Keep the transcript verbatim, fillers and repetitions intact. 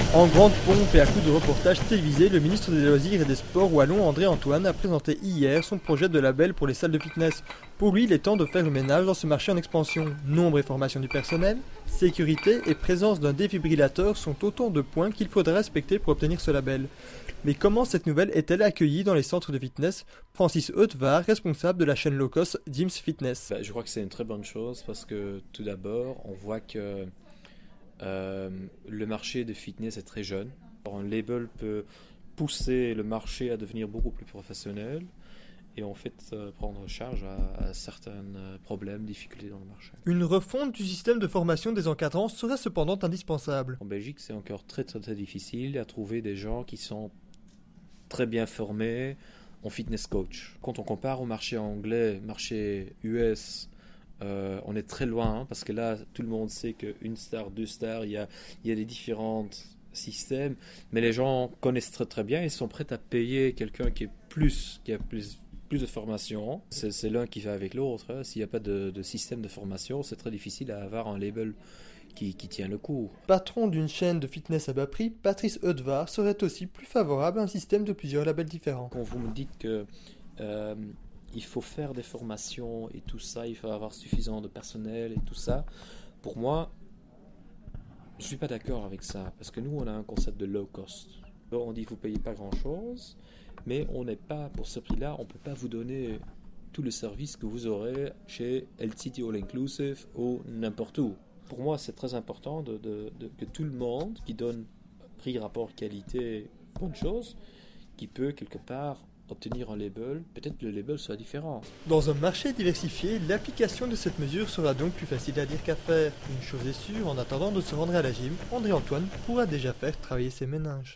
En grande pompe et à coups de reportages télévisés, le ministre des Loisirs et des Sports wallon André Antoine a présenté hier son projet de label pour les salles de fitness. Pour lui, il est temps de faire le ménage dans ce marché en expansion. Nombre et formation du personnel, sécurité et présence d'un défibrillateur sont autant de points qu'il faudra respecter pour obtenir ce label. Mais comment cette nouvelle est-elle accueillie dans les centres de fitness? Francis Hautevar, responsable de la chaîne low cost Gyms Fitness. Bah, je crois que c'est une très bonne chose parce que tout d'abord, on voit que euh, le marché de fitness est très jeune. Un label peut pousser le marché à devenir beaucoup plus professionnel et en fait euh, prendre charge à, à certains problèmes, difficultés dans le marché. Une refonte du système de formation des encadrants serait cependant indispensable. En Belgique, c'est encore très, très très difficile à trouver des gens qui sont très bien formés en fitness coach. Quand on compare au marché anglais, marché U S, euh, on est très loin hein, parce que là, tout le monde sait qu'une star, deux stars, il y a, il y a des différents systèmes, mais les gens connaissent très très bien et sont prêts à payer quelqu'un qui est plus, qui a plus plus de formation. C'est, c'est l'un qui va avec l'autre. Hein. S'il n'y a pas de, de système de formation, c'est très difficile à avoir un label qui, qui tient le coup. Patron d'une chaîne de fitness à bas prix, Patrice Hautevar serait aussi plus favorable à un système de plusieurs labels différents. Quand vous me dites que euh, il faut faire des formations et tout ça, il faut avoir suffisamment de personnel et tout ça, pour moi, je ne suis pas d'accord avec ça. Parce que nous, on a un concept de low cost. On dit que vous ne payez pas grand-chose, mais on n'est pas, pour ce prix-là, on ne peut pas vous donner tout le service que vous aurez chez L T T All Inclusive ou n'importe où. Pour moi, c'est très important de, de, de, que tout le monde qui donne prix, rapport, qualité, bonne chose, qui peut quelque part obtenir un label, peut-être le label soit différent. Dans un marché diversifié, l'application de cette mesure sera donc plus facile à dire qu'à faire. Une chose est sûre, en attendant de se rendre à la gym, André Antoine pourra déjà faire travailler ses méninges.